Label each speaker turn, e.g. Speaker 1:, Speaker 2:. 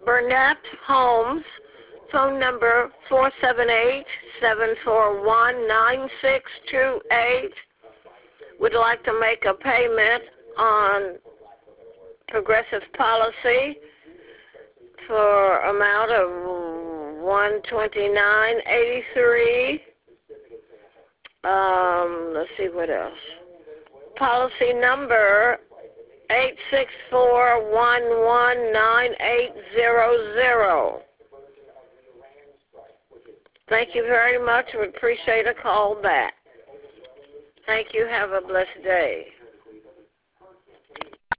Speaker 1: Burnett Holmes, phone number 478-741-9628. Would like to make a payment on Progressive Policy for amount of $129.83. Let's see what else. Policy number 864-119800. Thank you very much. We appreciate a call back. Thank you. Have a blessed day.